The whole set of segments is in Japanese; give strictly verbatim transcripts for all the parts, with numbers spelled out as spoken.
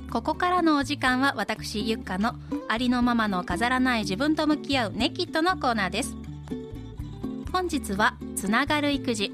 ここからのお時間は私ゆっかのありのままの飾らない自分と向き合うネキッドのコーナーです。本日はつながる育児。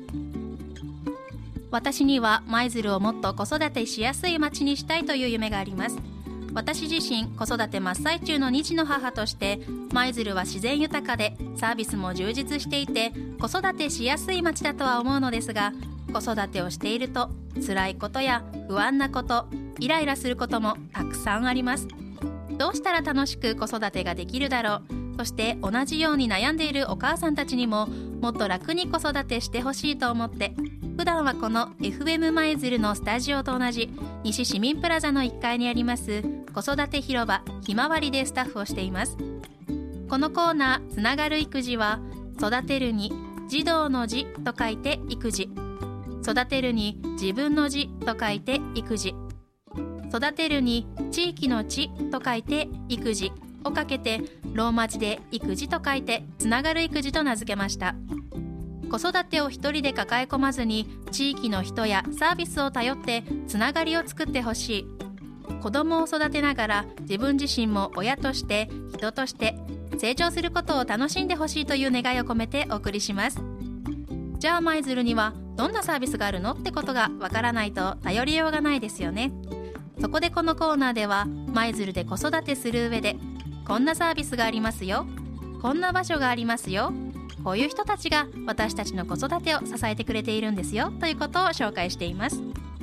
私には舞鶴をもっと子育てしやすい街にしたいという夢があります。私自身子育て真っ最中のに児の母として舞鶴は自然豊かでサービスも充実していて子育てしやすい街だとは思うのですが、子育てをしていると辛いことや不安なこと、イライラすることもたくさんあります。どうしたら楽しく子育てができるだろう。そして同じように悩んでいるお母さんたちにももっと楽に子育てしてほしいと思って、普段はこの エフエム 舞鶴のスタジオと同じ西市民プラザのいっかいにあります子育て広場ひまわりでスタッフをしています。このコーナーつながる育児は、育てるに児童の児と書いて育児、育てるに自分の児と書いて育児、育てるに地域の地と書いて育児をかけてローマ字で育児と書いてつながる育児と名付けました。子育てを一人で抱え込まずに地域の人やサービスを頼ってつながりを作ってほしい。子供を育てながら自分自身も親として人として成長することを楽しんでほしいという願いを込めてお送りします。じゃあ舞鶴にはどんなサービスがあるのってことがわからないと頼りようがないですよね。そこでこのコーナーでは舞鶴で子育てする上でこんなサービスがありますよ、こんな場所がありますよ、こういう人たちが私たちの子育てを支えてくれているんですよということを紹介しています。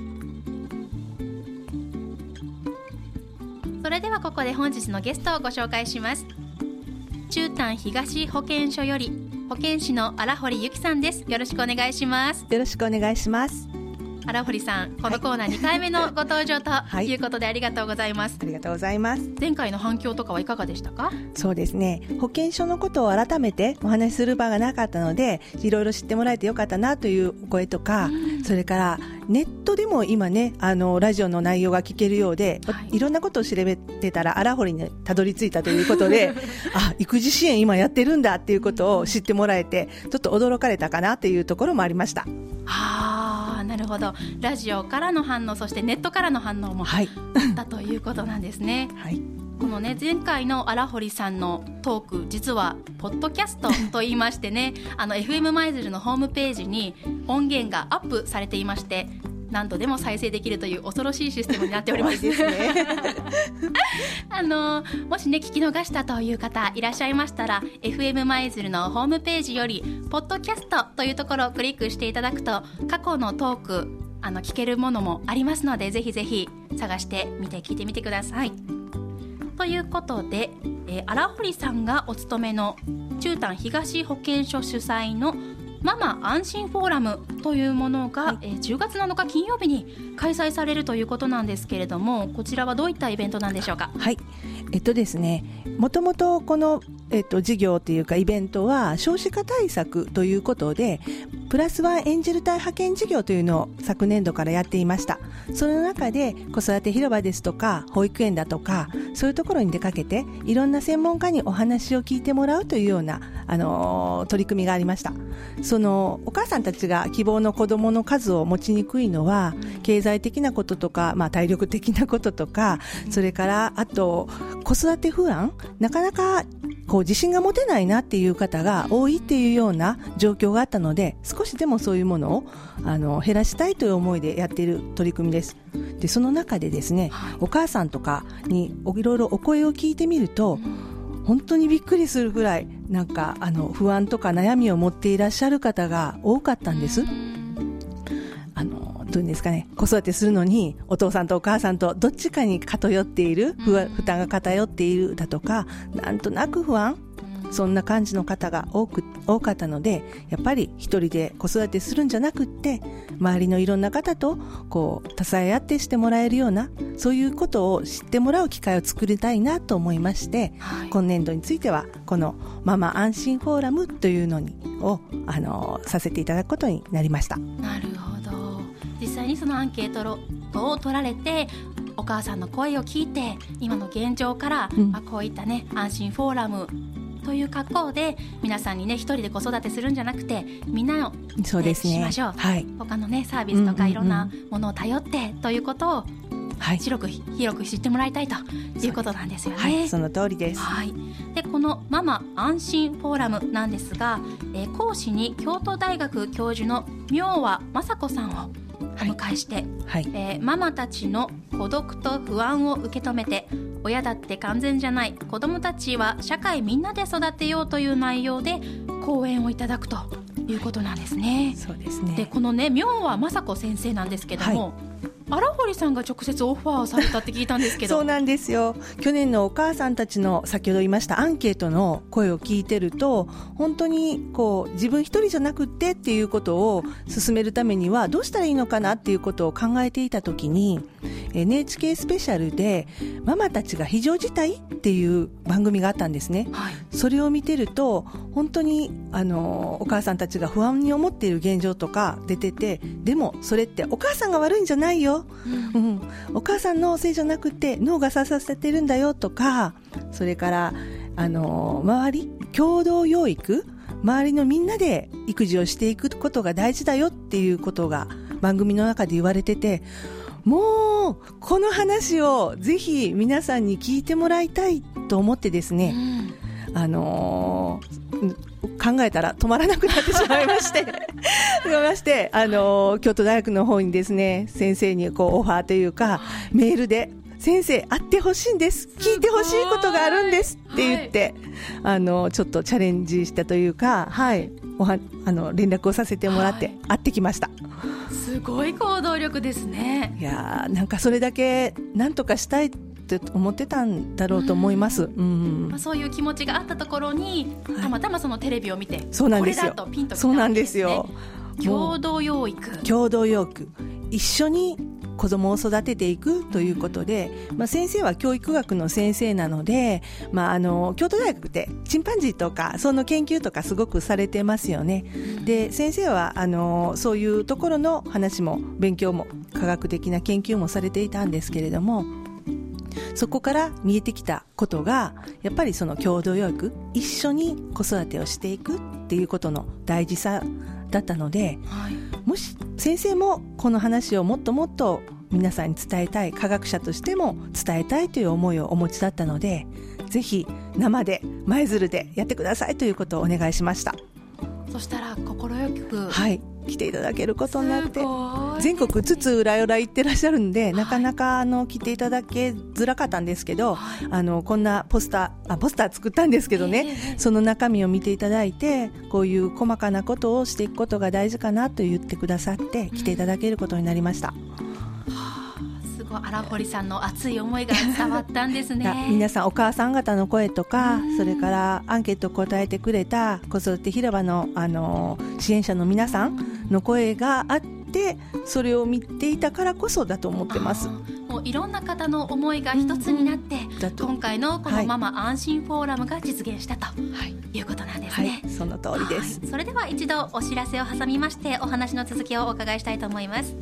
それではここで本日のゲストをご紹介します。中丹東保健所より保健師の荒堀由紀さんです。よろしくお願いします。 よろしくお願いします。 荒堀さん、このコーナーにかいめのご登場ということでありがとうございます。 はい、ありがとうございます。 前回の反響とかはいかがでしたか？ そうですね、保健所のことを改めてお話しする場がなかったので、いろいろ知ってもらえてよかったなというお声とか、うん、それからネットでも今ね、あのラジオの内容が聞けるようで、はい、いろんなことを調べてたら荒堀にたどり着いたということであ、育児支援今やってるんだっていうことを知ってもらえて、ちょっと驚かれたかなというところもありました。 はあ、なるほど。ラジオからの反応、そしてネットからの反応もあったということなんですね。はい、このね、前回の荒堀さんのトーク、実はポッドキャストと言いましてねあの エフエム 舞鶴のホームページに音源がアップされていまして、何度でも再生できるという恐ろしいシステムになっておりますですねあのもしね聞き逃したという方いらっしゃいましたら、 エフエム 舞鶴のホームページよりポッドキャストというところをクリックしていただくと、過去のトークあの聞けるものもありますので、ぜひぜひ探してみて聞いてみてください。ということで、えー、荒堀さんがお勤めの中丹東保健所主催のママ安心フォーラムというものが、はい、えー、じゅうがつなのか金曜日に開催されるということなんですけれども、こちらはどういったイベントなんでしょうか？ はい、えっとですね、もともとこの、えっと、事業というかイベントは少子化対策ということで、プラスワンエンジェル隊派遣事業というのを昨年度からやっていました。その中で子育て広場ですとか保育園だとか、そういうところに出かけていろんな専門家にお話を聞いてもらうというような、あのー、取り組みがありました。そのお母さんたちが希望の子どもの数を持ちにくいのは、経済的なこととか、まあ、体力的なこととか、それからあと子育て不安、なかなかこう自信が持てないなっていう方が多いっていうような状況があったので、少しでもそういうものをあの減らしたいという思いでやっている取り組みです。でその中でですね、はい、お母さんとかにいろいろお声を聞いてみると、本当にびっくりするぐらいなんかあの不安とか悩みを持っていらっしゃる方が多かったんです。あのどういうんですかね、子育てするのにお父さんとお母さんとどっちかに偏っている、負担が偏っているだとか、なんとなく不安、そんな感じの方が多く多かったので、やっぱり一人で子育てするんじゃなくって、周りのいろんな方とこう支え合ってしてもらえるような、そういうことを知ってもらう機会を作りたいなと思いまして、はい、今年度についてはこのママ安心フォーラムというのにをあのさせていただくことになりました。 なるほど。実際にそのアンケートを取られて、お母さんの声を聞いて、今の現状から、うん、まあ、こういったね安心フォーラムという格好で皆さんにね、一人で子育てするんじゃなくて、みんなを、 そうですね、 しましょう、はい、他のねサービスとかいろんなものを頼ってということをはい、 広く広く知ってもらいたいということなんですよね。 はい、その通りです。 はい、でこのママ安心フォーラムなんですが、えー、講師に京都大学教授の明和雅子さんをお迎えして、はいはい、えー、ママたちの孤独と不安を受け止めて、親だって完全じゃない、子どもたちは社会みんなで育てようという内容で講演をいただくということなんですね。 そうですね。 でこのね明和雅子先生なんですけども、はい、荒堀さんが直接オファーされたって聞いたんですけどそうなんですよ。去年のお母さんたちの先ほど言いましたアンケートの声を聞いてると、本当にこう自分一人じゃなくってっていうことを進めるためにはどうしたらいいのかなっていうことを考えていたときに、 エヌエイチケー スペシャルでママたちが非常事態っていう番組があったんですね、はい、それを見てると本当にあのお母さんたちが不安に思っている現状とか出てて、でもそれってお母さんが悪いんじゃないよ、うんうん、お母さんのせいじゃなくて脳が支えてるんだよとか、それからあの周り共同養育、周りのみんなで育児をしていくことが大事だよっていうことが番組の中で言われてて、もうこの話をぜひ皆さんに聞いてもらいたいと思ってですね、うん、あのー、考えたら止まらなくなってしまいましてまして、あのー、京都大学の方にですね、先生にこうオファーというかメールで、先生会ってほしいんです、聞いてほしいことがあるんですって言って、はい、あのちょっとチャレンジしたというか、はい、おはあの連絡をさせてもらって会ってきました。 すごい行動力ですね。 いやなんかそれだけなんとかしたいって思ってたんだろうと思います、うんうん、まあ、 そういう気持ちがあったところに、はい、たまたまそのテレビを見て、 そうなんですよ、 これだとピンときたんですね。 そうなんですよ。 共同養育共同養育、一緒に子供を育てていくということで、まあ、先生は教育学の先生なので、まあ、あの京都大学ってチンパンジーとかその研究とかすごくされてますよね。で先生はあのそういうところの話も勉強も科学的な研究もされていたんですけれども、そこから見えてきたことがやっぱりその共同養育、一緒に子育てをしていくっていうことの大事さだったので、はい、もし先生もこの話をもっともっと皆さんに伝えたい、科学者としても伝えたいという思いをお持ちだったので、ぜひ生で舞鶴でやってくださいということをお願いしました。 そしたら快く、 はい、来ていただけることになって、全国津々浦々行ってらっしゃるんで、はい、なかなかあの来ていただけづらかったんですけど、はい、あのこんなポスターあポスター作ったんですけどね、えー、その中身を見ていただいて、こういう細かなことをしていくことが大事かなと言ってくださって来ていただけることになりました、 うん、すごい荒堀さんの熱い思いが伝わったんですね皆さんお母さん方の声とか、うん、それからアンケートを答えてくれた子育て広場の、あの支援者の皆さんの声があって、それを見ていたからこそだと思ってます。 もういろんな方の思いが一つになって、うん、今回のこのママ安心フォーラムが実現したと、はい、いうことなんですね、 はい、その通りです、 はい、それでは一度お知らせを挟みましてお話の続きをお伺いしたいと思います。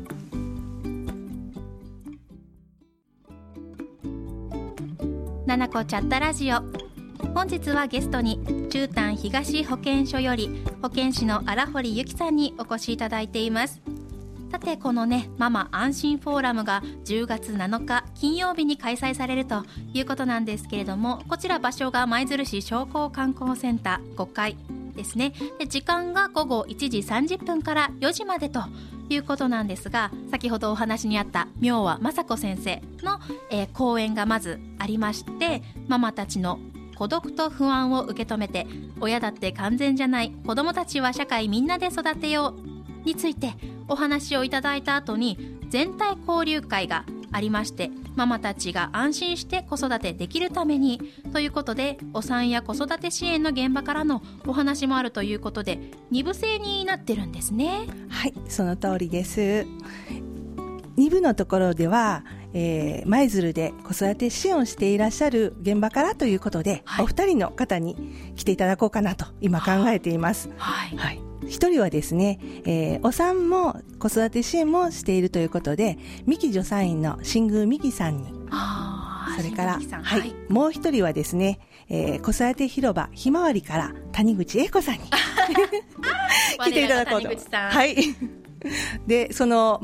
ななこチャットラジオ、本日はゲストに中丹東保健所より保健師の荒堀由紀さんにお越しいただいています。さてこのねママ安心フォーラムがじゅうがつなのか金曜日に開催されるということなんですけれども、こちら場所が舞鶴市商工観光センターごかいですね。で時間が午後いちじさんじゅっぷんからよじまでということなんですが、先ほどお話にあった明和雅子先生の、えー、講演がまずありまして、ママたちの孤独と不安を受け止めて、親だって完全じゃない、子どもたちは社会みんなで育てようについてお話をいただいた後に全体交流会がありまして、ママたちが安心して子育てできるためにということで、お産や子育て支援の現場からのお話もあるということでに部制になってるんですね。 はい、その通りです。に部のところでは、えー、舞鶴で子育て支援をしていらっしゃる現場からということで、はい、お二人の方に来ていただこうかなと今考えています。はいはい、一人はですね、えー、お産も子育て支援もしているということで、三木助産院の新宮美希さんに、それから、はいはい、もう一人はですね、えー、子育て広場ひまわりから谷口英子さんに来ていただこうと。はい。で、その、まあ、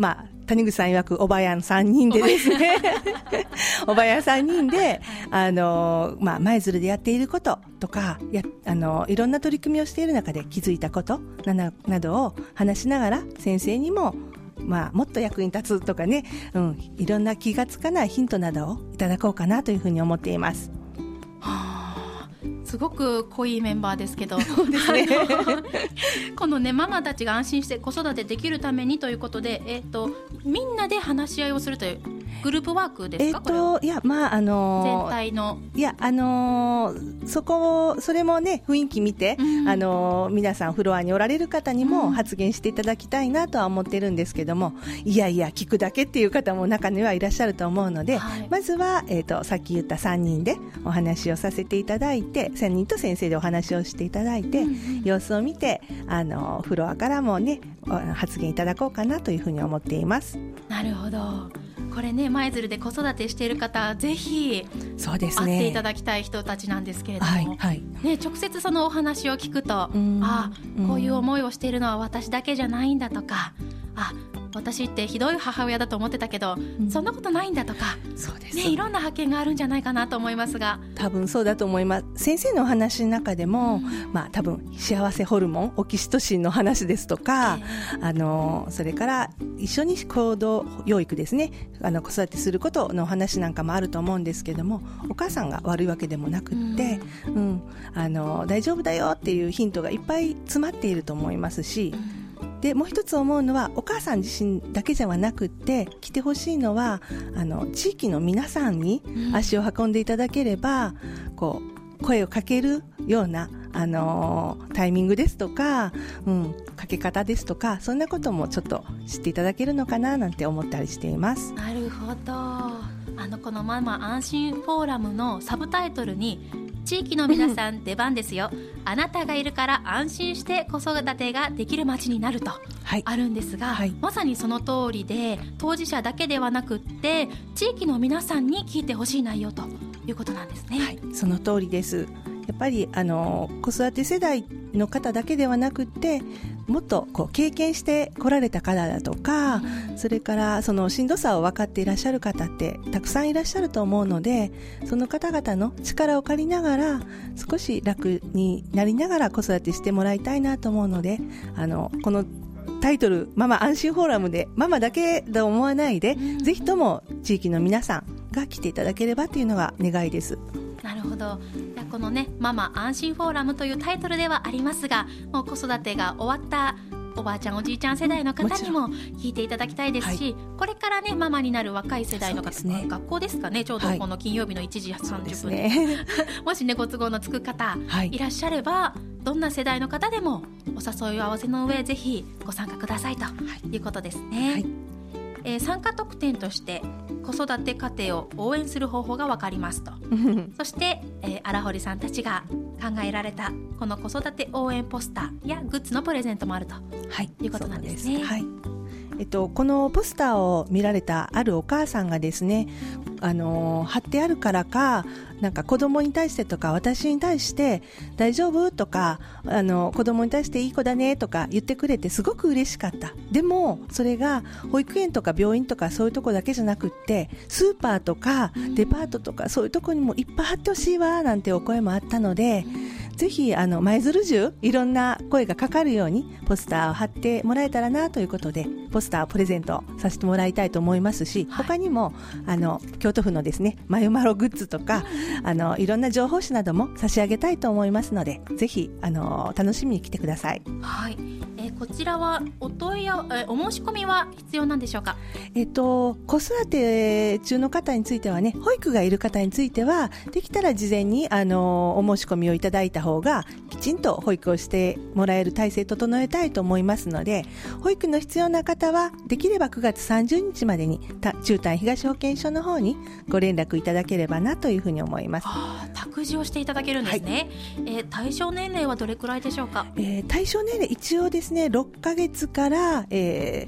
谷口さん曰くおばやんさんにんでですねおばやんさんにんで、あのまあ、舞鶴でやっていることとかやあのいろんな取り組みをしている中で気づいたことな, などを話しながら、先生にも、まあ、もっと役に立つとかね、うん、いろんな気がつかないヒントなどをいただこうかなというふうに思っています。 すごく濃いメンバーですけど、 そうですねこのねママたちが安心して子育てできるためにということで、えー、とみんなで話し合いをするというグループワークですか？ えー、といやまああのー、 全体のいやあのー、そこそれもね雰囲気見て、うん、あのー、皆さんフロアにおられる方にも発言していただきたいなとは思ってるんですけども、うん、いやいや聞くだけっていう方も中にはいらっしゃると思うので、はい、まずは、えー、とさっき言ったさんにんでお話をさせていただいて、さんにんと先生でお話をしていただいて、うん、様子を見て、あのフロアからもね発言いただこうかなというふうに思っています。 なるほど。これね舞鶴で子育てしている方ぜひそうですね、 会っていただきたい人たちなんですけれども、 はいはいね、直接そのお話を聞くと、うん、あこういう思いをしているのは私だけじゃないんだとか、あ私ってひどい母親だと思ってたけど、うん、そんなことないんだとか、 そうです、 ね、いろんな発見があるんじゃないかなと思いますが、 多分そうだと思います。先生のお話の中でも、うんまあ、多分幸せホルモンオキシトシンの話ですとか、えー、あのそれから一緒に行動養育ですね、あの子育てすることの話なんかもあると思うんですけども、お母さんが悪いわけでもなくって、うんうん、あの大丈夫だよっていうヒントがいっぱい詰まっていると思いますし、でもう一つ思うのは、お母さん自身だけじゃなくって来てほしいのはあの地域の皆さんに足を運んでいただければ、うん、こう声をかけるような、あのー、タイミングですとか、うん、かけ方ですとか、そんなこともちょっと知っていただけるのかななんて思ったりしています。 なるほど。あのこのママ安心フォーラムのサブタイトルに地域の皆さん出番ですよあなたがいるから安心して子育てができる街になるとあるんですが、はい、まさにその通りで、当事者だけではなくって地域の皆さんに聞いてほしい内容ということなんですね。 はい、その通りです。やっぱりあの子育て世代の方だけではなくって、もっとこう経験して来られた方だとか、うん、それからそのしんどさを分かっていらっしゃる方ってたくさんいらっしゃると思うので、その方々の力を借りながら少し楽になりながら子育てしてもらいたいなと思うので、あのこのタイトルママ安心フォーラムでママだけと思わないで、うん、ぜひとも地域の皆さんが来ていただければというのが願いです。 なるほど。このねママ安心フォーラムというタイトルではありますが、もう子育てが終わったおばあちゃんおじいちゃん世代の方にも聞いていただきたいですし、はい、これからねママになる若い世代の方、ね、学校ですかね、ちょうどこの金曜日のいちじさんじゅっぷん、はいね、もしねご都合のつく方、はい、いらっしゃれば、どんな世代の方でもお誘いを合わせの上ぜひご参加くださいということですね。はい、えー、参加特典として子育て家庭を応援する方法が分かりますとそして、えー、荒堀さんたちが考えられたこの子育て応援ポスターやグッズのプレゼントもあると、はい、いうことなんですね。 はい、えっと、このポスターを見られたあるお母さんがですね、あの貼ってあるからか、なんか子供に対してとか私に対して大丈夫とか、あの子供に対していい子だねとか言ってくれてすごく嬉しかった。でもそれが保育園とか病院とかそういうとこだけじゃなくって、スーパーとかデパートとかそういうとこにもいっぱい貼ってほしいわなんてお声もあったので、ぜひあの舞鶴中いろんな声がかかるようにポスターを貼ってもらえたらなということで、ポスターをプレゼントさせてもらいたいと思いますし、はい、他にもあの京都府のですねマヨマログッズとか、あのいろんな情報誌なども差し上げたいと思いますので、ぜひあの楽しみに来てください。 はい、えー、こちらはお問いや、えー、お申し込みは必要なんでしょうか？ えっと子育て中の方についてはね、保育がいる方についてはできたら事前にあのお申し込みをいただいた方がきちんと保育をしてもらえる体制整えたいと思いますので、保育の必要な方はできればくがつさんじゅうにちまでに中丹東保健所の方にご連絡いただければなというふうに思います。 あ、託児をしていただけるんですね。はい、えー、対象年齢はどれくらいでしょうか？ えー、対象年齢一応ですねろっかげつから、えー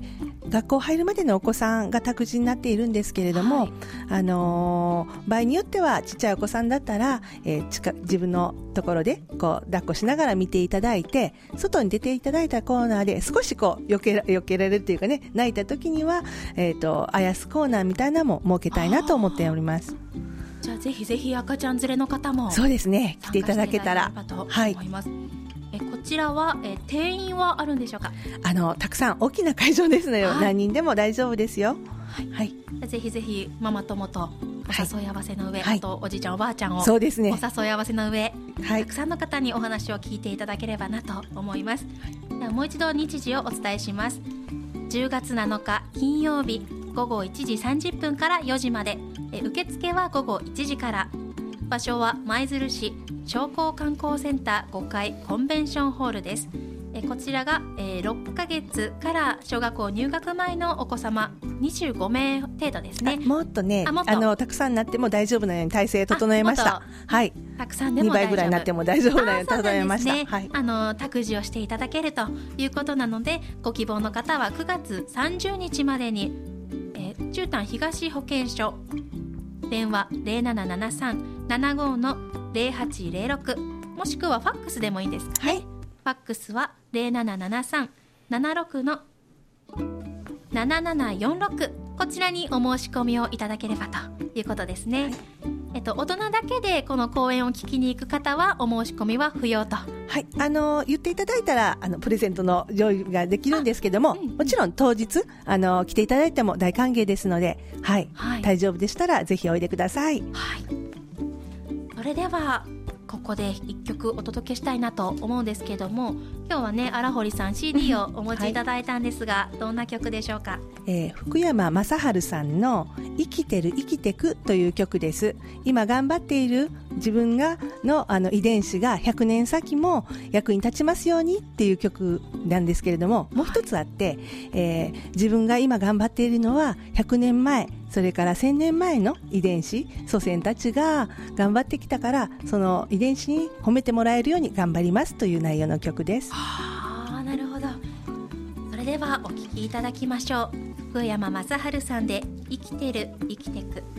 学校入るまでのお子さんが託児になっているんですけれども、はい、あのー、場合によってはちっちゃいお子さんだったら、えー、近自分のところでこう抱っこしながら見ていただいて、外に出ていただいたコーナーで少しこう避けら、避けられるというかね、泣いた時には、えーと、あやすコーナーみたいなのも設けたいなと思っております。 じゃあぜひぜひ赤ちゃん連れの方もそうですね、来ていただけたらと思います。はい、えこちらはえ定員はあるんでしょうか？ あのたくさん大きな会場ですので、はい、何人でも大丈夫ですよ。 はい、はい、ぜひぜひママ友とお誘い合わせの上、はい、あとおじいちゃんおばあちゃんをそうですね、 お誘い合わせの上、 はい、 たくさんの方にお話を聞いていただければなと思います。ではもう一度日時をお伝えします。じゅうがつなのか金曜日ごごいちじさんじゅっぷんからよじまで、え受付はごごいちじから。場所は舞鶴市商工観光センターごかいコンベンションホールです。えこちらが、えー、ろっかげつから小学校入学前のお子様にじゅうごめい程度ですね。 もっとね、あもっとあのたくさんになっても大丈夫なように体制整えました。はい、 たくさんでも大丈夫、にばいぐらいになっても大丈夫なように整えました。 ね、はい、あの託児をしていただけるということなので、ご希望の方はくがつさんじゅうにちまでに、えー、中丹東保健所電話 ゼロななななさん ななご のゼロはちゼロろく、もしくはファックスでもいいんですかね。はい、ファックスは ゼロななななさん ななろく のななななよんろく、こちらにお申し込みをいただければということですね。はい、えっと、大人だけでこの講演を聞きに行く方はお申し込みは不要と。 はい、あの言っていただいたらあのプレゼントの用意ができるんですけども、うんうん、もちろん当日あの来ていただいても大歓迎ですので、はい、はい、大丈夫でしたらぜひおいでください。 はい、それではここで一曲お届けしたいなと思うんですけども、今日はね荒堀さん シーディー をお持ちいただいたんですが、はい、どんな曲でしょうか？ えー、福山雅治さんの生きてる生きてくという曲です。今頑張っている自分が の, あの遺伝子がひゃくねん先も役に立ちますようにっていう曲なんですけれども、もう一つあって、はい、えー、自分が今頑張っているのはひゃくねんまえ、それからせんねんまえの遺伝子祖先たちが頑張ってきたから、その遺伝子に褒めてもらえるように頑張りますという内容の曲です。 はあ、なるほど。それではお聴きいただきましょう。福山雅治さんで生きてる生きてく。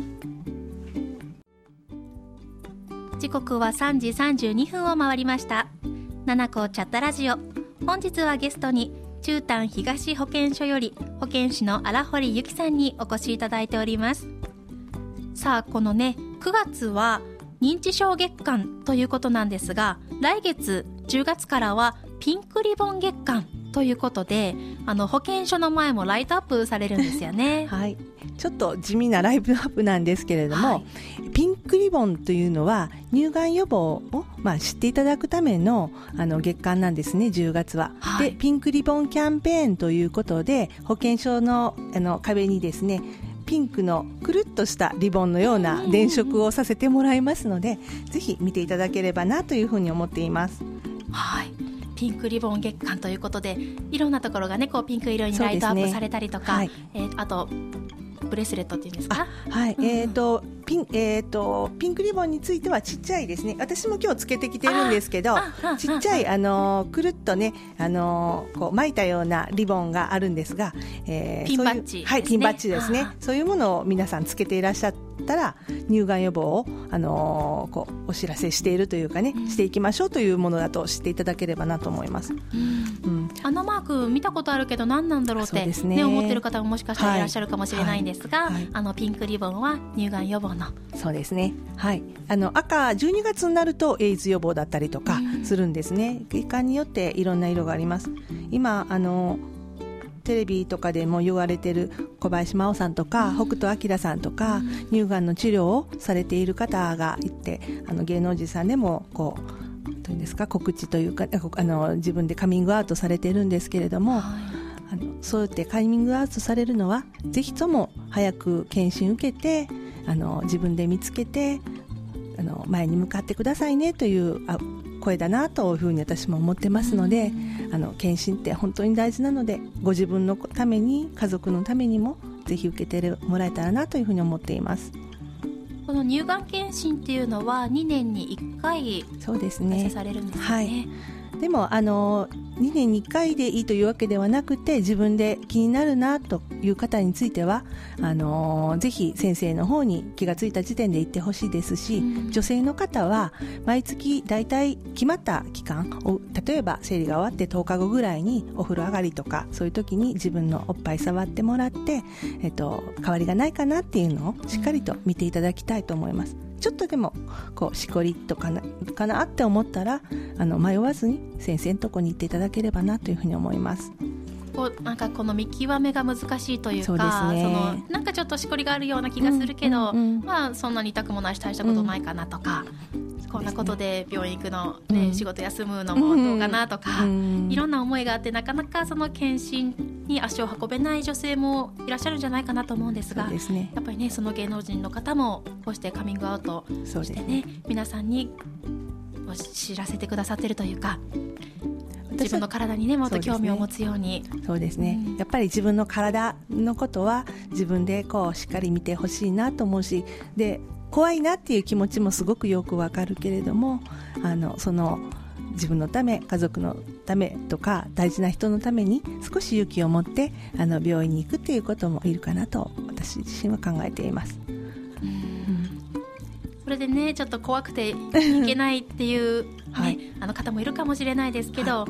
時刻はさんじさんじゅうにふんを回りました。ななこチャットラジオ、本日はゲストに中丹東保健所より保健師の荒堀由紀さんにお越しいただいております。さあ、このねくがつは認知症月間ということなんですが、来月じゅうがつからはピンクリボン月間ということで、あの保健所の前もライトアップされるんですよね。 はい、ちょっと地味なライブアップなんですけれども、はい、ピンクリボンというのは乳がん予防を、まあ、知っていただくため の, あの月間なんですね、じゅうがつは。はい、でピンクリボンキャンペーンということで、保健所 の, あの壁にですね、ピンクのくるっとしたリボンのような電飾をさせてもらいますので、ぜひ見ていただければなというふうに思っています。 はい、ピンクリボン月間ということで、いろんなところがねこうピンク色にライトアップされたりとか、ね、はい、えー、あとブレスレットっていうんですか、 はい、うん、えーとピンえー、とピンクリボンについてはちっちゃいですね、私も今日つけてきてるんですけど、ちっちゃいあのくるっとね、あのこう巻いたようなリボンがあるんですが、 えー、ピンバッジですね。 はい、ピンバッジですね。そういうものを皆さんつけていらっしゃったら、乳がん予防を、あのこうお知らせしているというかね、うん、していきましょうというものだと知っていただければなと思います。 うんうん、あのマーク見たことあるけど何なんだろうって、ねね、思ってる方ももしかしたらいらっしゃるかもしれないんですが、はいはい、あのピンクリボンは乳がん予防の。 そうですね、はい、あの赤じゅうにがつになるとエイズ予防だったりとかするんですね。月間によっていろんな色があります。今あのテレビとかでも言われている小林真央さんとか、うん、北斗晶さんとか、うん、乳がんの治療をされている方がいて、あの芸能人さんでもこうというんですか、告知というか、あの自分でカミングアウトされているんですけれども、はい、あのそうやってカミングアウトされるのはぜひとも早く検診受けて、あの自分で見つけて、あの前に向かってくださいねというあ声だなというふうに私も思ってますので、あの検診って本当に大事なので、ご自分のために家族のためにもぜひ受けてもらえたらなというふうに思っています。 この乳がん検診っていうのはにねんにいっかい開催されるんですよね。 はい、 でもあのにねんにいっかいでいいというわけではなくて、自分で気になるなという方についてはあのぜひ先生の方に気がついた時点で行ってほしいですし、うん、女性の方は毎月だいたい決まった期間を、例えば生理が終わってとおかごぐらいにお風呂上がりとかそういう時に自分のおっぱい触ってもらって、えっと、変わりがないかなっていうのをしっかりと見ていただきたいと思います。ちょっとでもこうしこりとかな、かなって思ったらあの迷わずに先生のとこに行っていただければなというふうに思います。 こうなんかこの見極めが難しいというか、 そうですね、 そのなんかちょっとしこりがあるような気がするけど、うんうんうん、まあそんなに痛くもないし大したことないかなとか、うん、こんなことで病院行くの、ね、うん、仕事休むのもどうかなとか、うん、いろんな思いがあってなかなかその検診に足を運べない女性もいらっしゃるんじゃないかなと思うんですが、 そうですね、 やっぱりねその芸能人の方もこうしてカミングアウトしてね、皆さんに知らせてくださってるというか、自分の体にねもっと興味を持つように。 そうですね、うん、やっぱり自分の体のことは自分でこうしっかり見てほしいなと思うし、で怖いなっていう気持ちもすごくよくわかるけれども、あのその自分のため家族のためとか大事な人のために少し勇気を持ってあの病院に行くっていうこともいるかなと私自身は考えています。 うん、うん、それでねちょっと怖くて行けないっていう、ねはい、あの方もいるかもしれないですけど、はい、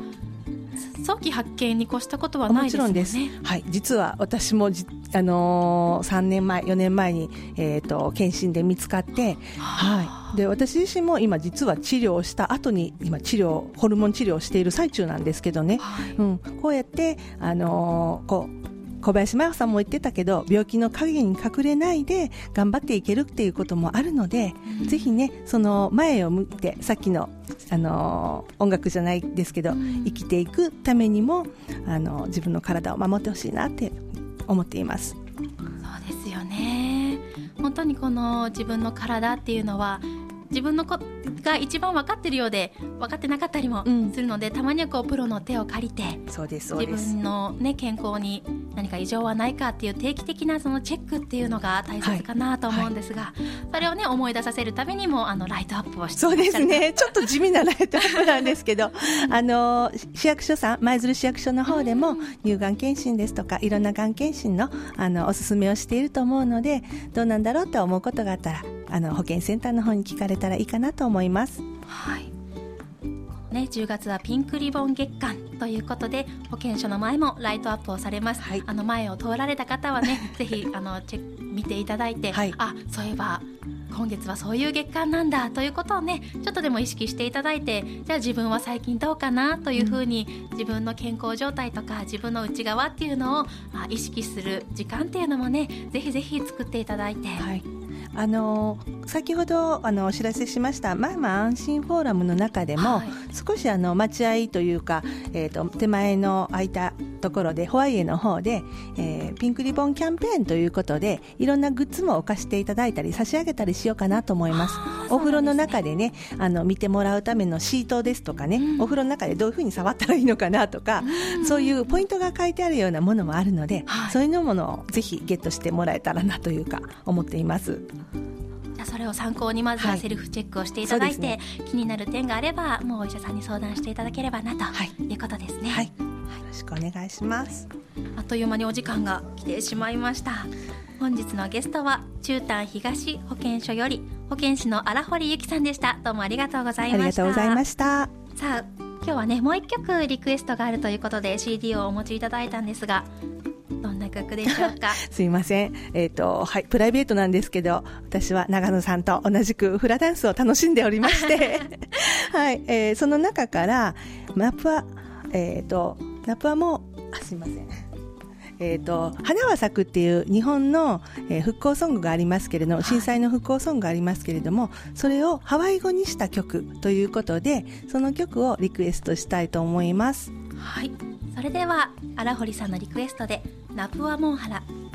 早期発見に越したことはないですもんね。 もちろんです、はい、実は私もじ、あのー、さんねんまえよねんまえに、えーと、検診で見つかって、はい、で私自身も今実は治療した後に今治療ホルモン治療をしている最中なんですけどね、はい、うん、こうやって、あのー、こう小林麻世さんも言ってたけど病気の陰に隠れないで頑張っていけるっていうこともあるので、うん、ぜひねその前を向いてさっきの、あのー、音楽じゃないですけど、うん、生きていくためにも、あのー、自分の体を守ってほしいなって思っています。 そうですよね。本当にこの自分の体っていうのは自分の子が一番分かってるようで分かってなかったりもするので、うん、たまにはこうプロの手を借りて、 そうですそうです、 自分の、ね、健康に何か異常はないかっていう定期的なそのチェックっていうのが大切かなと思うんですが、はいはい、それを、ね、思い出させるためにもあのライトアップをしていらっしゃる。 そうですね、ちょっと地味なライトアップなんですけどあの市役所さん舞鶴市役所の方でも乳がん検診ですとかいろんながん検診 の, あのおすすめをしていると思うので、どうなんだろうと思うことがあったらあの保健センターの方に聞かれたらいいかなと思います。 はい、ね、じゅうがつはピンクリボン月間ということで保健所の前もライトアップをされます、はい、あの前を通られた方はねぜひあのチェック見ていただいて、はい、あ、そういえば今月はそういう月間なんだということをねちょっとでも意識していただいて、じゃあ自分は最近どうかなというふうに、うん、自分の健康状態とか自分の内側っていうのをあ意識する時間っていうのもねぜひぜひ作っていただいて、はい、 あの先ほどあのお知らせしましたママ安心フォーラムの中でも、はい、少しあの待合というか、えー、と手前の空いたところでホワイエの方で、えー、ピンクリボンキャンペーンということでいろんなグッズも置かせていただいたり差し上げたりしようかなと思います。お風呂の中でねあの見てもらうためのシートですとかね、うん、お風呂の中でどういうふうに触ったらいいのかなとか、うん、そういうポイントが書いてあるようなものもあるので、はい、そういうものをぜひゲットしてもらえたらなというか思っています。 それを参考にまずはセルフチェックをしていただいて、はい、気になる点があればもうお医者さんに相談していただければなということですね、はいはい、よろしくお願いします。 あっという間にお時間が来てしまいました。本日のゲストは中丹東保健所より保健師の荒堀由紀さんでした。どうもありがとうございました。 ありがとうございました。 さあ今日はねもう一曲リクエストがあるということで シーディー をお持ちいただいたんですが、どんな曲でしょうか。 すいません、えーとはい、プライベートなんですけど私は長野さんと同じくフラダンスを楽しんでおりまして、はいえー、その中からナプア、えーと、ナプアもあすいませんえーと、花は咲くっていう日本の、えー、復興ソングがありますけれども、震災の復興ソングがありますけれども、それをハワイ語にした曲ということでその曲をリクエストしたいと思います。 はい、それでは荒堀さんのリクエストでナプアモンハラ